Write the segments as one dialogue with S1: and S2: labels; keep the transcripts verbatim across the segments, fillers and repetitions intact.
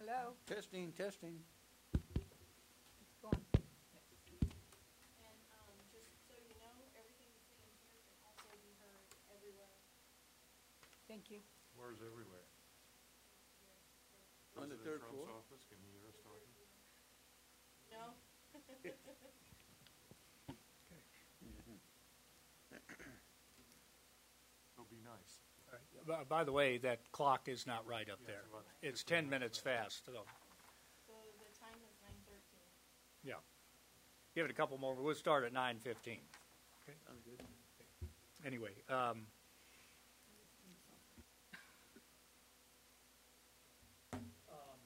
S1: Hello?
S2: Testing, testing.
S1: It's going.
S3: And um, just so you know, everything you see in here can also be heard everywhere.
S1: Thank you.
S4: Where's everywhere?
S2: On the third
S4: President
S2: floor?
S4: Trump's office, can you hear us talking?
S3: No?
S4: So be nice.
S5: By, by the way, that clock is not right up
S4: Yeah,
S5: there.
S4: it's about
S5: It's
S4: fifteen
S5: ten minutes fast. So,
S3: So the time is nine thirteen.
S5: yeah. Give it a couple more. We'll start at nine fifteen.
S2: Sounds good.
S5: Anyway, um, um,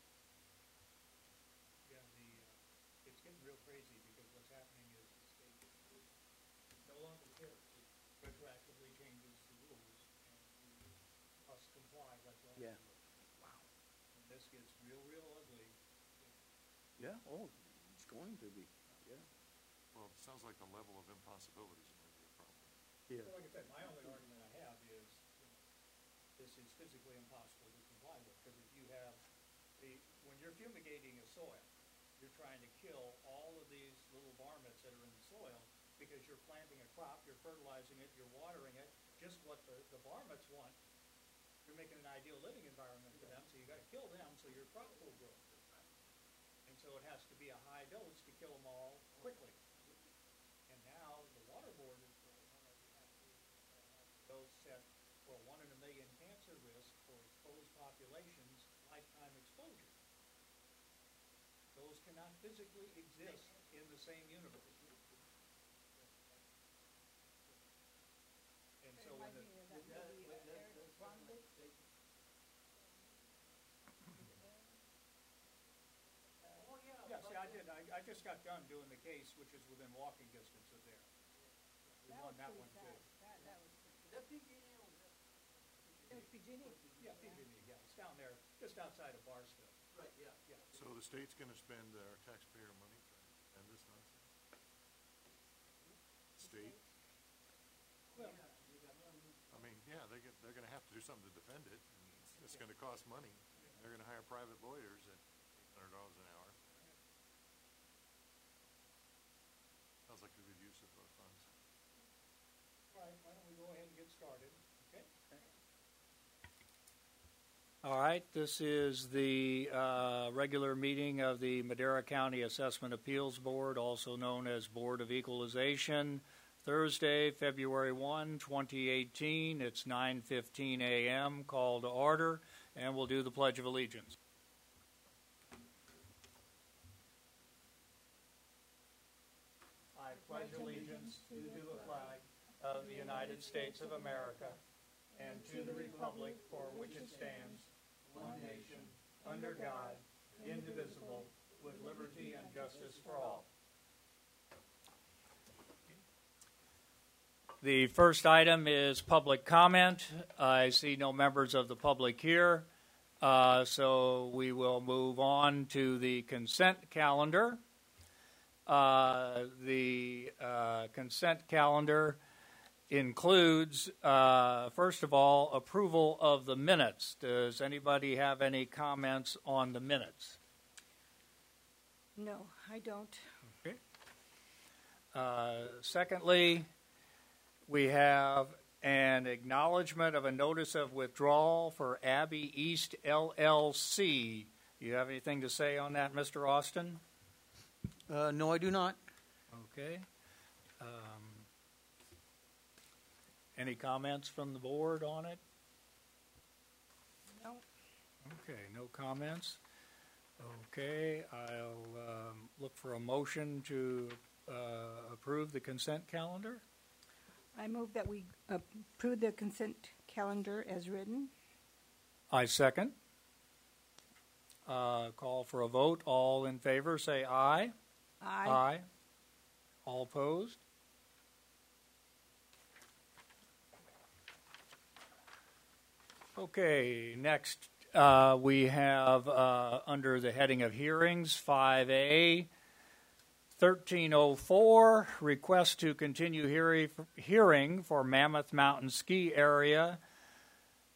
S5: yeah, the, uh, it's getting real crazy because what's happening is the state no longer cares. It retroactively changes the rules and we must comply like all.
S2: Yeah.
S5: Wow. And this gets real, real ugly.
S2: Yeah, oh, it's going to be, yeah.
S4: Well, it sounds like the level of impossibilities might be a problem.
S2: Yeah.
S5: Well, like I said, my only argument I have is, you know, this is physically impossible to comply with, because if you have, the, when you're fumigating a soil, you're trying to kill all of these little varmints that are in the soil, because you're planting a crop, you're fertilizing it, you're watering it, just what the, the varmints want. You're making an ideal living environment for them, so you gotta kill them so your crop will grow. And so it has to be a high dose to kill them all quickly. And now the water board is saying, no, no, you have to uh, have the dose set for a one in a million cancer risk for exposed populations, lifetime exposure. Those cannot physically exist in the same universe. And so when the, yeah, see, I did, I, I just got done doing the case, which is within walking distance of there. We won that one too.
S1: That, that was pretty good. It was P G and E.
S5: Yeah, P G and E, yeah, it's down there, just outside of Barstow.
S6: Right, yeah.
S5: Yeah.
S4: So the state's gonna spend our taxpayer money trying to defend this nonsense? State?
S5: Well,
S4: I mean, yeah, they get, they're gonna have to do something to defend it, and it's, it's gonna cost money. They're gonna hire private lawyers at eight hundred dollars an hour. Sounds like a good use of our funds.
S5: all right, why don't we go ahead and get started, okay? All right, this is the uh, regular meeting of the Madera County Assessment Appeals Board, also known as Board of Equalization. Thursday, February first, twenty eighteen. It's nine fifteen a m Call to order, and we'll do the Pledge of Allegiance. I pledge allegiance to the flag of the United States of America and to the republic for which it stands, one nation, under God, indivisible, with liberty and justice for all. The first item is public comment. I see no members of the public here, uh, so we will move on to the consent calendar. Uh, the uh, consent calendar includes, uh, first of all, approval of the minutes. Does anybody have any comments on the minutes?
S1: No, I don't.
S5: Okay. Uh, secondly, we have an acknowledgement of a notice of withdrawal for Abbey East L L C. Do you have anything to say on that, Mister Austin?
S2: Uh, no, I do not.
S5: Okay. Um, any comments from the board on it?
S1: No.
S5: Okay, no comments. Okay, I'll um, look for a motion to uh, approve the consent calendar.
S1: I move that we approve the consent calendar as written.
S5: I second. Uh, call for a vote. All in favor, say aye.
S1: Aye.
S5: Aye. All opposed? Okay, next uh, we have uh, under the heading of hearings, five A, thirteen oh four, request to continue hearing, hearing for Mammoth Mountain Ski Area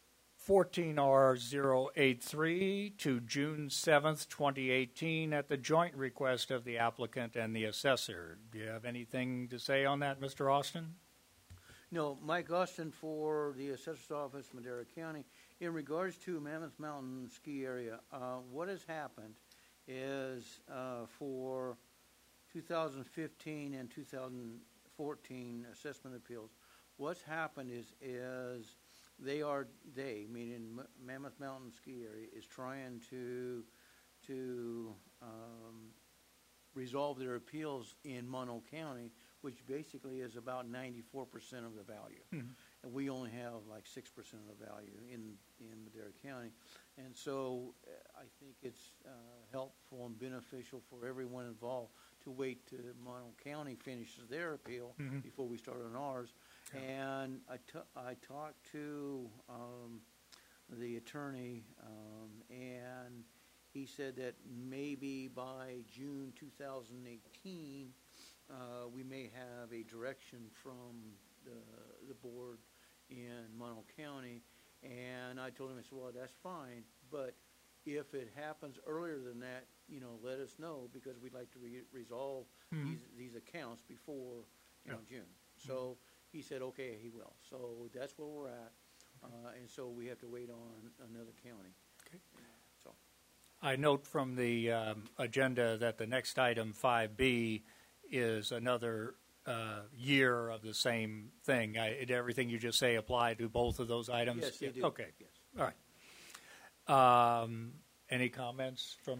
S6: fourteen R zero eight three to June seventh, twenty eighteen, at the joint request of the applicant and the assessor. Do you have anything to say on that, Mister Austin?
S2: No, Mike Austin for the Assessor's Office, Madera County. In regards to Mammoth Mountain Ski Area, uh, what has happened is uh, for two thousand fifteen and two thousand fourteen assessment appeals, what's happened is is they are they meaning M- Mammoth Mountain Ski Area is trying to to um, resolve their appeals in Mono County, which basically is about ninety-four percent of the value.
S6: Mm-hmm.
S2: And we only have like six percent of the value in, in Madera County. And so uh, I think it's uh, helpful and beneficial for everyone involved to wait till Mono County finishes their appeal
S6: Mm-hmm.
S2: before we start on ours.
S6: Yeah.
S2: And I, t- I talked to um, the attorney, um, and he said that maybe by June two thousand eighteen, uh, we may have a direction from the, the board in Mono County. And I told him, I said, well, that's fine, but if it happens earlier than that, you know, let us know, because we'd like to re- resolve
S6: Mhm.
S2: these, these accounts before, you know,
S6: Yeah.
S2: June. So he said, okay, he will. So that's where we're at. Uh, and so we have to wait on another county.
S6: Okay.
S2: So,
S6: I note from the um, agenda that the next item, five B, is another uh, year of the same thing. I, did everything you just say apply to both of those items?
S2: yes, they
S6: Yeah,
S2: do.
S6: Okay,
S2: Yes.
S6: all right. Um, any comments from,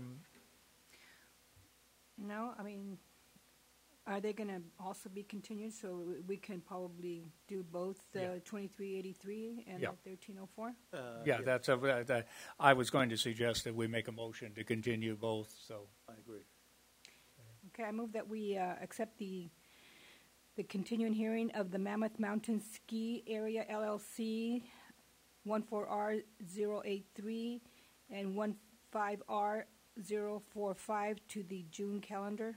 S1: No, I mean, are they going to also be continued, so we- we can probably do both
S6: Yeah.
S1: the twenty-three eighty-three and
S6: Yeah.
S1: the thirteen oh four?
S2: Uh,
S6: yeah,
S2: yes,
S6: that's, a, uh, that, I was going to suggest that we make a motion to continue both, so.
S2: I agree.
S1: Okay, I move that we uh, accept the, the continuing hearing of the Mammoth Mountain Ski Area L L C, fourteen R zero eight three and fifteen R zero four five to the June calendar.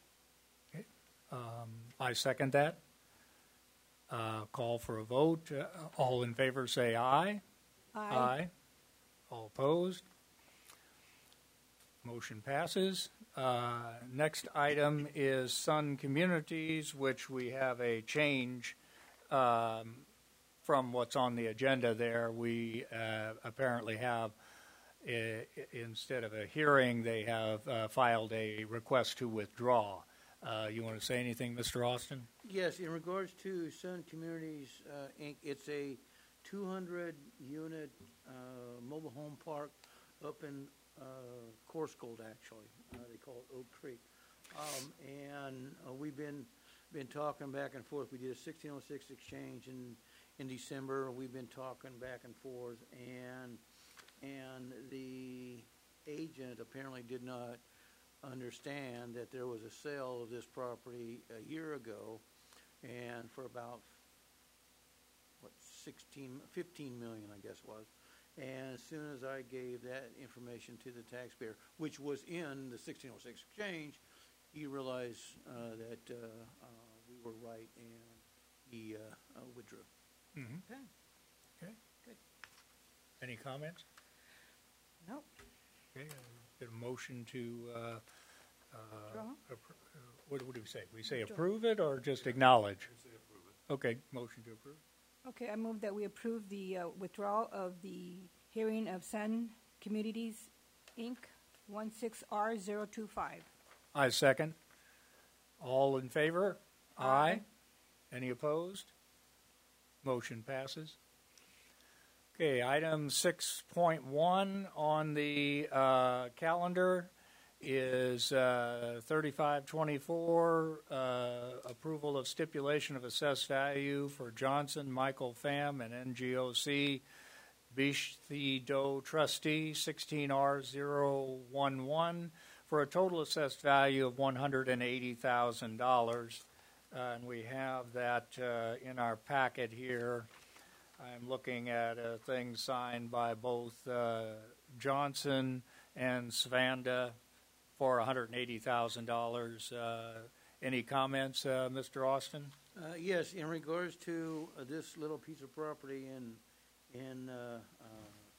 S6: Um, I second that. Uh, call for a vote. Uh, all in favor say aye. All opposed? Motion passes. Uh, next item is Sun Communities, which we have a change um, from what's on the agenda there. We uh, apparently have, i- instead of a hearing, they have uh, filed a request to withdraw. Uh, you want to say anything, Mister Austin?
S2: Yes, in regards to Sun Communities, uh, Incorporated, it's a two hundred unit uh, mobile home park up in uh, Coarsegold, actually. Uh, they call it Oak Creek. Um, and uh, we've been been talking back and forth. We did a sixteen oh six exchange in, in December. We've been talking back and forth, and and the agent apparently did not understand that there was a sale of this property a year ago, and for about what sixteen, fifteen million, I guess was. And as soon as I gave that information to the taxpayer, which was in the sixteen oh six exchange, he realized uh, that uh, uh, we were right, and he uh, uh, withdrew.
S6: Mm-hmm.
S1: Okay.
S6: Okay.
S1: Good.
S6: Any comments?
S1: No.
S6: Okay, uh, get a motion to, uh, uh,
S1: Draw?
S6: appro- uh, what, what do we say? We say
S1: Withdraw.
S6: approve it or just acknowledge? Okay, motion to approve.
S1: Okay, I move that we approve the uh, withdrawal of the hearing of Sun Communities, Incorporated, sixteen R zero two five.
S6: I second. All in favor?
S1: Aye.
S6: Any opposed? Motion passes. Okay, item six point one on the uh, calendar is uh, thirty-five twenty-four, uh, approval of stipulation of assessed value for Johnson, Michael Pham, and N G O C Bish Do trustee, sixteen R zero one one, for a total assessed value of one hundred eighty thousand dollars. Uh, and we have that uh, in our packet here. I'm looking at a thing signed by both uh, Johnson and Svanda for one hundred eighty thousand dollars. Uh, any comments, uh, Mister Austin?
S2: Uh, yes, in regards to uh, this little piece of property in in uh, uh,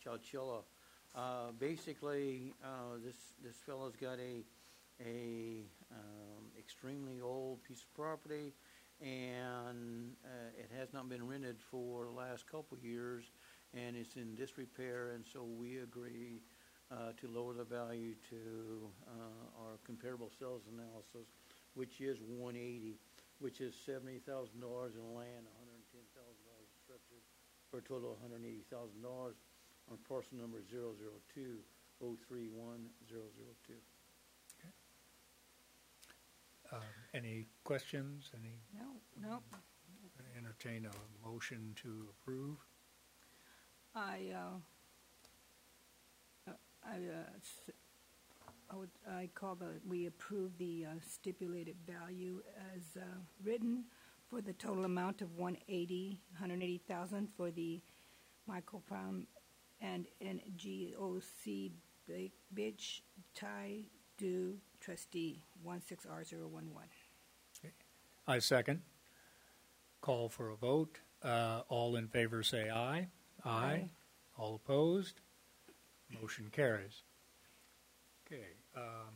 S2: Chowchilla. Uh, basically, uh, this, this fellow's got a, a, um, extremely old piece of property, and, uh, it has not been rented for the last couple years, and it's in disrepair, and so we agree, uh, to lower the value to, uh, our comparable sales analysis, which is one eighty, which is seventy thousand dollars in land, one hundred and ten thousand dollars in structures, for a total of one hundred and eighty thousand dollars on parcel number zero zero two oh three one zero zero two.
S6: Uh, Any questions? Any,
S1: No, no.
S6: entertain a motion to approve?
S1: I, uh, uh, I, uh, s- I would, I call the, we approve the uh, stipulated value as uh, written for the total amount of one eighty, one hundred eighty thousand for the Michael Prime and N G O C Bitch Tai Do trustee, one six R zero one one.
S6: I second. Call for a vote. Uh, All in favor say aye.
S1: Aye.
S6: All opposed? Motion carries. Okay. um,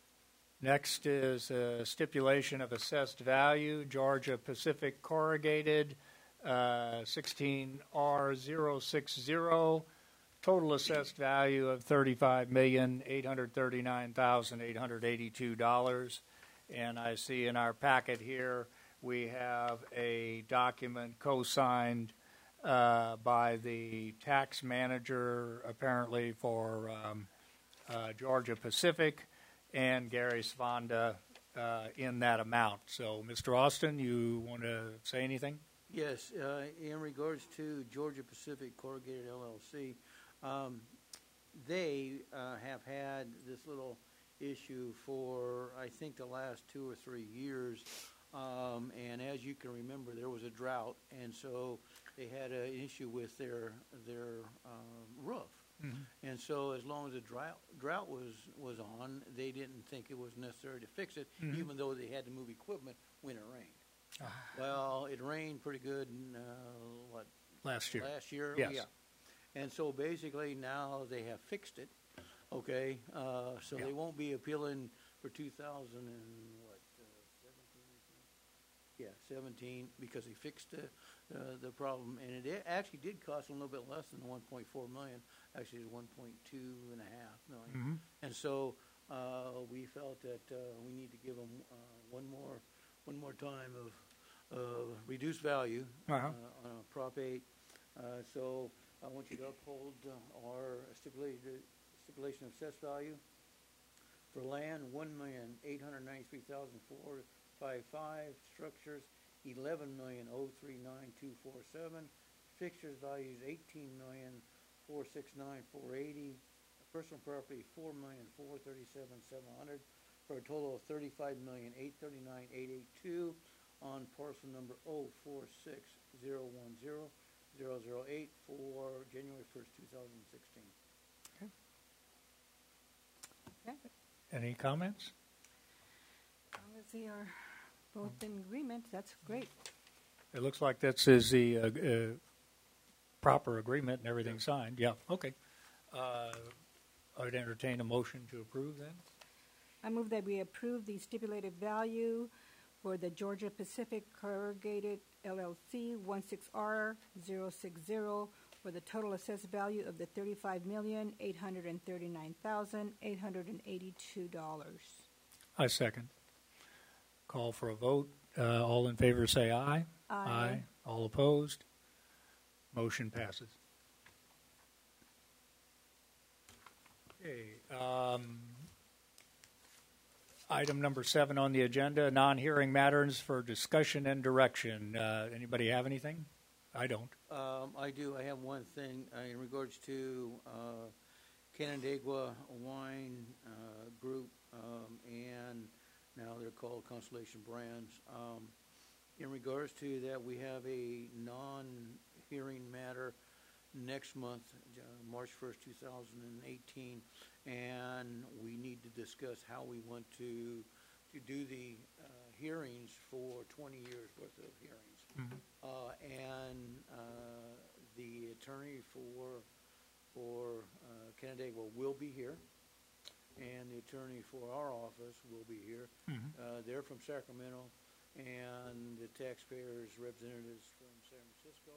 S6: Next is a stipulation of assessed value, Georgia Pacific Corrugated, uh, sixteen R zero six zero, total assessed value of thirty-five million, eight hundred thirty-nine thousand, eight hundred eighty-two dollars. And I see in our packet here, we have a document co-signed uh, by the tax manager, apparently for um, uh, Georgia Pacific, and Gary Svanda uh, in that amount. So, Mister Austin, you want to say anything?
S2: Yes, uh, in regards to Georgia Pacific Corrugated L L C, um, they uh, have had this little issue for, I think, the last two or three years. Um, and as you can remember, there was a drought, and so they had an issue with their their uh, roof. Mm-hmm. And so as long as the drought, drought was, was on, they didn't think it was necessary to fix it, mm-hmm. even though they had to move equipment when it rained. Ah. Well, it rained pretty good, in, uh, what?
S6: Last year.
S2: Last year,
S6: yes.
S2: Yeah. And so basically now they have fixed it, okay? Uh, so yeah. They won't be appealing for two thousand and what, uh, seventeen, I think? Yeah, seventeen, because they fixed the, uh, the problem. And it actually did cost a little bit less than one point four million dollars. Actually, it was one point two and a half million. Mm-hmm. And so uh, we felt that uh, we need to give them uh, one more one more time of uh, reduced value
S6: uh-huh.
S2: uh, on a Prop eight. Uh, so I want you to uphold uh, our stipulated stipulation of assessed value for land, one million eight hundred ninety-three thousand four hundred fifty-five. Structures, eleven million oh three nine two four seven. Fixtures values, eighteen million four hundred sixty-nine thousand four hundred eighty. Personal property, four million four hundred thirty-seven thousand seven hundred, for a total of thirty-five million eight hundred thirty-nine thousand eight hundred eighty-two on parcel number zero four six zero one zero zero zero eight for January first, two thousand sixteen.
S6: Okay.
S1: Okay.
S6: Any comments?
S1: As long as they are both in agreement, that's great.
S6: It looks like this is the uh, uh, proper agreement and everything yeah. signed. Yeah, okay. Uh, I would entertain a motion to approve then.
S1: I move that we approve the stipulated value for the Georgia Pacific Corrugated L L C sixteen R zero six zero for the total assessed value of the thirty-five million eight hundred thirty-nine thousand eight hundred eighty-two dollars.
S6: I second. Call for a vote. Uh, all in favor say aye.
S1: Aye.
S6: Aye. All opposed? Motion passes. Okay. Um, item number seven on the agenda, non-hearing matters for discussion and direction. Uh, anybody have anything? I don't.
S2: Um, I do. I have one thing uh, in regards to uh, Canandaigua Wine uh, Group, um, and now they're called Constellation Brands. Um, in regards to that, we have a non-hearing matter next month, uh, March first, two thousand eighteen, and we need to discuss how we want to to do the uh, hearings for twenty years worth of hearings. Mm-hmm. Uh, and uh, the attorney for for uh, Canandaigua will be here, and the attorney for our office will be here.
S6: Mhm.
S2: Uh, They're from Sacramento, and the taxpayers' representatives from San Francisco.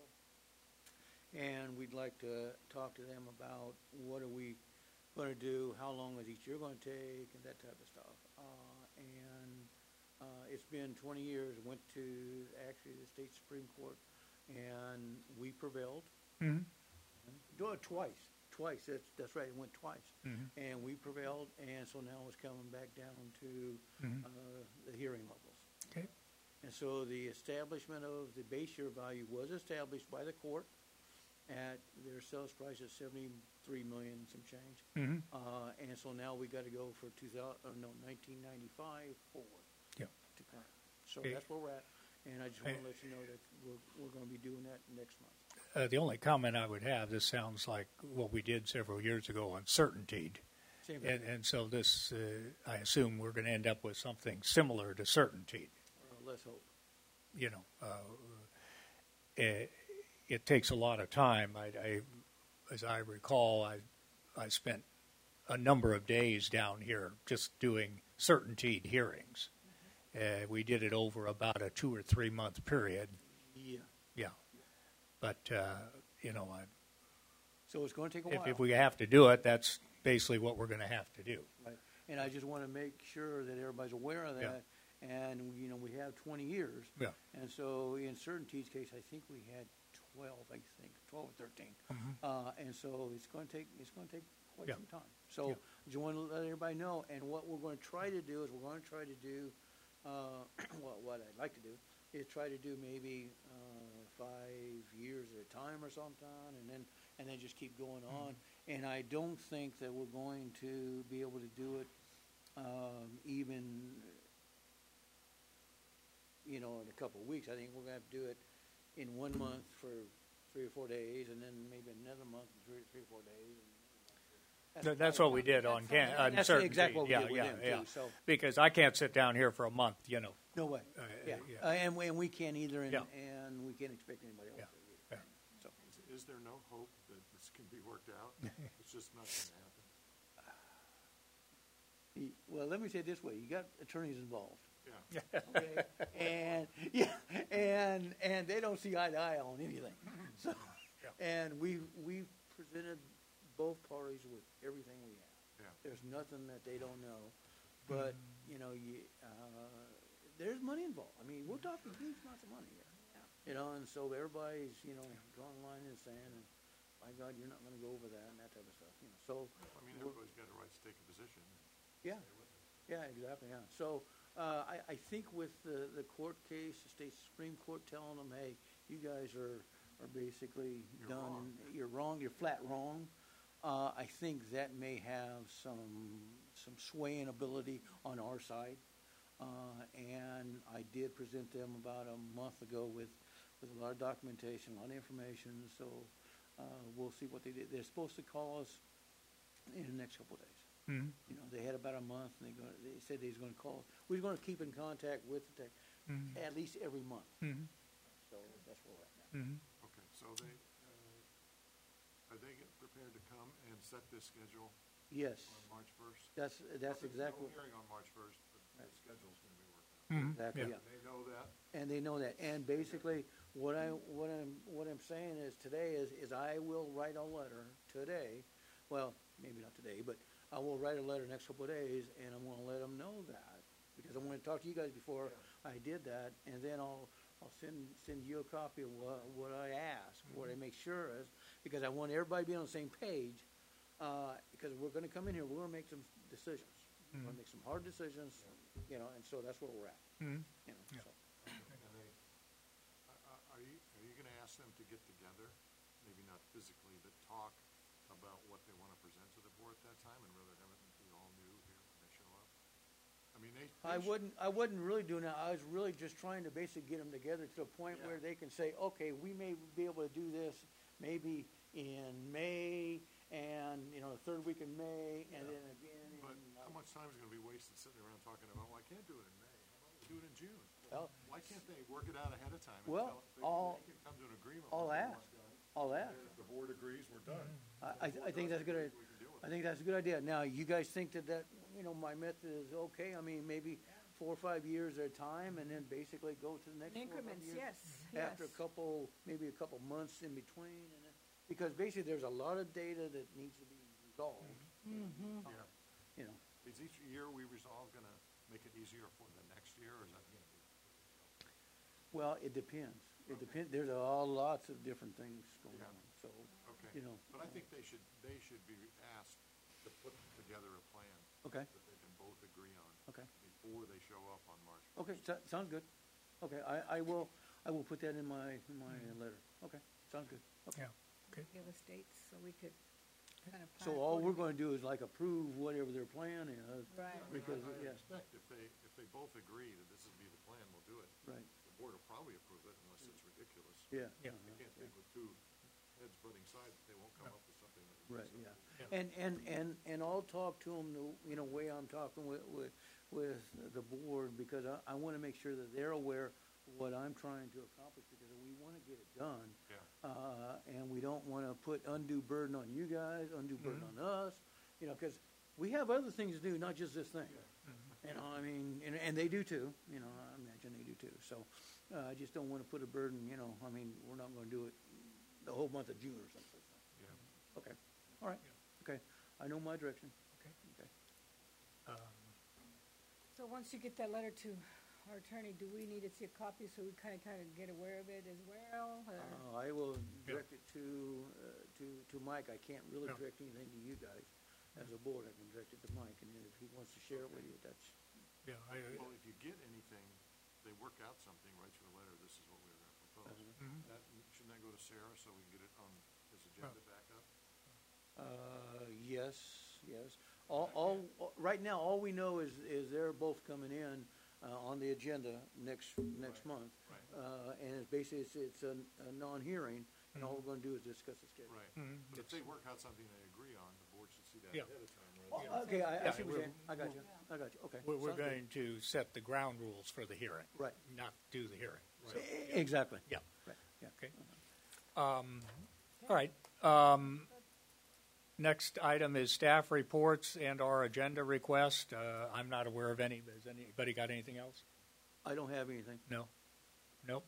S2: And we'd like to talk to them about what are we going to do, how long is each year going to take, and that type of stuff. Uh, and uh, it's been twenty years, went to actually the state Supreme Court, and we prevailed.
S6: Mhm.
S2: Do it twice, twice, that's, that's right, it went twice.
S6: Mhm.
S2: And we prevailed, and so now it's coming back down to
S6: Mhm.
S2: uh, the hearing levels.
S6: Okay.
S2: And so the establishment of the base year value was established by the court at their sales price at seventy-three million and some change.
S6: Mhm.
S2: Uh, and so now we got to go for two thousand, uh, no, nineteen ninety-five forward.
S6: Yep.
S2: To current. So
S6: Okay.
S2: that's where we're at. And I just want
S6: Hey.
S2: to let you know that we're, we're going to be doing that next month.
S6: Uh, the only comment I would have, this sounds like what we did several years ago on certaintied.
S2: Same thing.
S6: And, and so this, uh, I assume we're going to end up with something similar to certaintied.
S2: Uh, let's hope.
S6: You know, uh, it, it takes a lot of time. I, I, as I recall, I, I spent a number of days down here just doing certaintied hearings. Uh, we did it over about a two or three month period.
S2: Yeah.
S6: Yeah, but uh, you know, I,
S2: So it's going to take a
S6: if,
S2: while.
S6: if we have to do it, that's basically what we're going to have to do.
S2: Right. And I just want to make sure that everybody's aware of
S6: Yeah.
S2: that. And, you know, we have twenty years.
S6: Yeah.
S2: And so in Certainty's case, I think we had twelve, I think, twelve or thirteen. Uh, and so it's going to take, it's going to take quite
S6: Yeah.
S2: some time. So
S6: Yeah.
S2: I just want to let everybody know. And what we're going to try to do is we're going to try to do, uh, what, what I'd like to do is try to do maybe uh, five years at a time or something, and then and then just keep going on. And I don't think that we're going to be able to do it um, even, you know, in a couple of weeks. I think we're going to have to do it in one month for three or four days, and then maybe another month for three, three or four days. And,
S6: Th- That's what we did on can on
S2: That's
S6: certainty.
S2: exactly what we
S6: yeah,
S2: did with
S6: yeah,
S2: them,
S6: yeah.
S2: too, so-
S6: Because I can't sit down here for a month, you know.
S2: No way.
S6: Uh,
S2: Yeah,
S6: yeah.
S2: Uh, and, we, and we can't either, and,
S6: Yeah.
S2: and we can't expect anybody else
S6: Yeah.
S2: to either.
S6: Yeah.
S2: So.
S4: Is, is there no hope that this can be worked out? It's just not going to happen.
S2: Y- Well, let me say it this way: you got attorneys involved,
S4: Yeah.
S2: okay? and yeah, and and they don't see eye to eye on anything. So,
S6: Yeah.
S2: and we we presented both parties with everything we have.
S4: Yeah.
S2: There's nothing that they don't know, but you know, you, uh, there's money involved. I mean, we're talking huge amounts of money here. You know, and so everybody's you know drawing a line in the sand, and my God, you're not going to go over that and that type of stuff. You know, so
S4: I mean,
S2: we're-
S4: everybody's got a right to take a position. and
S2: yeah.
S4: stay with it.
S2: Yeah, exactly, yeah. So, uh, I, I think with the, the court case, the state Supreme Court telling them, hey, you guys are, are basically
S4: You're
S2: done,
S4: wrong.
S2: and you're wrong, you're flat wrong, uh, I think that may have some, some swaying ability on our side. Uh, and I did present them about a month ago with, with a lot of documentation, a lot of information, so, uh, we'll see what they did. They're supposed to call us in the next couple of days.
S6: Mhm.
S2: You know, they had about a month, and they go, they said they was gonna call us. We was gonna keep in contact with the tech,
S6: Mhm.
S2: at least every month,
S6: Mhm.
S2: so that's where we're at now.
S6: Mhm.
S4: Okay, so they, uh, are they get prepared to come and set this schedule
S2: Yes,
S4: on March first?
S2: that's, that's exactly,
S4: No hearing on March first, but the schedule's going to be worked out.
S6: Mhm.
S2: exactly,
S6: Yeah.
S2: yeah.
S4: They know that?
S2: And they know that, and basically, what I, what I'm, what I'm saying is today is, is I will write a letter today, well, maybe not today, but I will write a letter next couple of days, and I'm gonna let them know that, because I wanna talk to you guys before I did that, and then I'll, I'll send, send you a copy of what, what I asked, what I make sure is, because I want everybody to be on the same page, uh, because we're gonna come in here, we're gonna make some decisions. We're gonna make some hard decisions, you know, and so that's where we're at,
S6: Mhm.
S2: you know,
S6: Yeah.
S2: so.
S4: And they, are- are are you, are you going to ask them to get together, maybe not physically, but talk about what they want to present to the board at that time, and rather have it be all new here when they show up? I mean, they.
S2: I
S4: they sh-
S2: wouldn't, I wasn't really doing that. I was really just trying to basically get them together to a point
S4: Yeah.
S2: where they can say, okay, we may be able to do this maybe in May, and, you know, the third week in May, and
S4: Yeah.
S2: then again in.
S4: But
S2: uh,
S4: how much time is going to be wasted sitting around talking about, well, I can't do it in May, how about we do it in June?
S2: Well-
S4: Why can't they work it out ahead of time? and
S2: Well,
S4: tell- they-
S2: all-
S4: They can come to an agreement.
S2: I'll
S4: what they
S2: ask.
S4: want done,
S2: I'll
S4: and
S2: ask.
S4: then If the board agrees, we're done.
S2: I, I I think that's a good, I think that's a good idea. Now, you guys think that that, you know, my method is okay? I mean, maybe four or five years at a time, and then basically go to the next four or five
S1: Increments,
S2: years?
S1: yes,
S2: After a
S1: yes.
S2: couple, maybe a couple months in between, and then, because basically there's a lot of data that needs to be resolved,
S1: Mm-hmm.
S4: Yeah.
S2: you know.
S4: Is each year we resolve gonna make it easier for the next year, or is that gonna be?
S2: Well, it depends. It depends, there's all lots of different things going
S4: Yeah.
S2: on, so,
S4: Okay.
S2: you know.
S4: But I think they should, they should be asked to put together a plan
S2: Okay,
S4: that they can both agree on
S2: okay,
S4: before they show up on March first.
S2: okay, so- sounds good. Okay, I, I will, I will put that in my, in my letter. Okay, sounds good. Okay.
S6: Yeah.
S1: Give us dates so we could kind of.
S2: So
S1: plan
S2: all we're
S1: accordingly.
S2: gonna do is like approve whatever their plan is.
S1: Right.
S2: Because,
S4: I
S2: yeah,
S4: expect if they, if they both agree that this would be the plan, we'll do it.
S2: right,
S4: The board will probably approve it unless it's ridiculous.
S2: yeah.
S6: Yeah.
S2: uh-huh,
S4: I can't
S2: yeah.
S4: think with two heads butting sides, that they won't come up with something that would be
S2: Right, yeah.
S4: acceptable.
S2: And, and, and, and I'll talk to them the, you know, way I'm talking with, with, with the board, because I, I wanna make sure that they're aware of what I'm trying to accomplish, because we wanna get it done.
S4: Yeah.
S2: Uh, and we don't wanna put undue burden on you guys, undue burden on us, you know, cause we have other things to do, not just this thing. You know, I mean, and, and they do too, you know, I imagine they do too, so, uh, I just don't wanna put a burden, you know, I mean, we're not gonna do it the whole month of June or something.
S4: Yeah.
S2: Okay, all right, okay, I know my direction.
S6: Okay.
S2: Okay.
S6: Um,
S1: So once you get that letter to our attorney, do we need to see a copy so we kind of, kind of get aware of it as well? or-
S2: Uh, I will direct it to, uh, to, to Mike, I can't really
S6: Yeah.
S2: direct anything to you guys. As a board, I can direct it to Mike, and then if he wants to share it with you, that's,
S6: Yeah, I,
S4: Well, if you get anything, they work out something, write you a letter, this is what we're gonna propose.
S6: Mhm.
S4: That, shouldn't that go to Sarah so we can get it on his agenda back up?
S2: uh, yes, yes. All, all, right now, all we know is, is they're both coming in, uh, on the agenda next, next
S4: Right,
S2: month.
S4: right.
S2: Uh, and it's basically, it's, it's a, a non-hearing, and all we're gonna do is discuss the schedule.
S4: Right.
S6: Mhm.
S4: But if they work out something they agree on, the board should see that
S6: Yeah.
S4: ahead of time.
S2: Oh,
S4: rather than-
S2: Okay, I, I
S6: Yeah,
S2: see what
S6: we're-
S2: you're saying, I got you, I got you, okay.
S6: we're, we're
S2: Sounds good.
S6: going to set the ground rules for the hearing.
S2: Right.
S6: Not do the hearing. So,
S2: E- Exactly.
S6: yeah,
S2: Right, yeah.
S6: okay. Um, all right, um, next item is staff reports and our agenda request. Uh, I'm not aware of any. Has anybody got anything else?
S2: I don't have anything.
S6: No? Nope.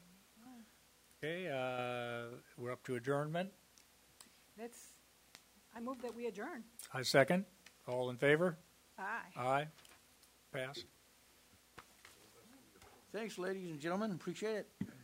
S6: Okay, uh, we're up to adjournment.
S1: Let's, I move that we adjourn.
S6: I second. All in favor?
S1: Aye.
S6: Aye. Pass.
S2: Thanks, ladies and gentlemen, appreciate it.